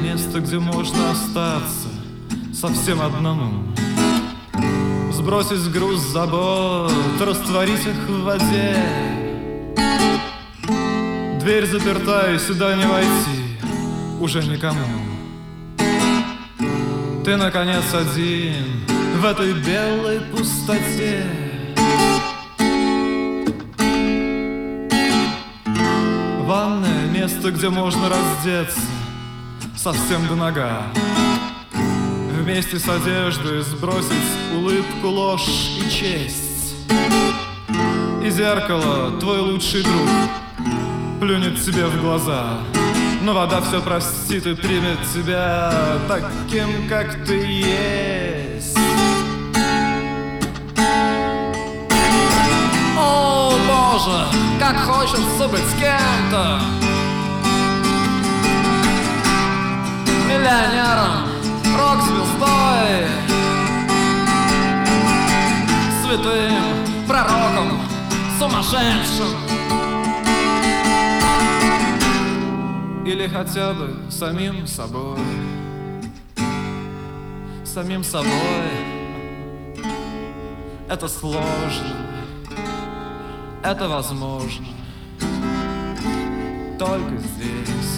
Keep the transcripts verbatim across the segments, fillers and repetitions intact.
место, где можно остаться совсем одному, сбросить груз забот, растворить их в воде. Дверь заперта, и сюда не войти уже никому. Ты, наконец, один в этой белой пустоте. Ванная — место, где можно раздеться совсем до нога, вместе с одеждой сбросить улыбку, ложь и честь. И зеркало, твой лучший друг, плюнет тебе в глаза, но вода все простит и примет тебя таким, как ты есть. О, Боже, как хочется быть с кем-то, миллионером, рок-звездой, святым, пророком, сумасшедшим. Или хотя бы самим собой. Самим собой. Это сложно. Это возможно только здесь.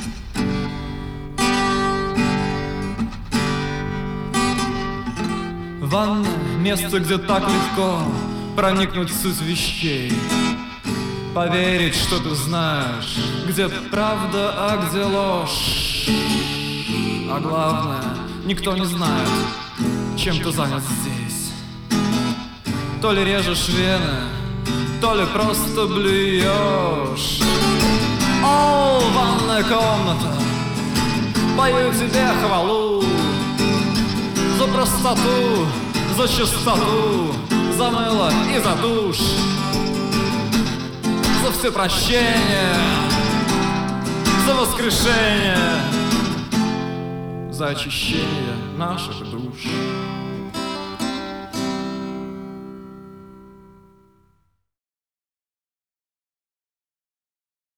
Ванна — место, где так легко проникнуть в суть вещей, поверить, что ты знаешь, где правда, а где ложь. А главное, никто не знает, чем ты занят здесь. То ли режешь вены, то ли просто блюешь. О, ванная комната, пою тебе хвалу за простоту, за чистоту, за мыло и за душ, за все прощения, за воскрешение, за очищение наших душ.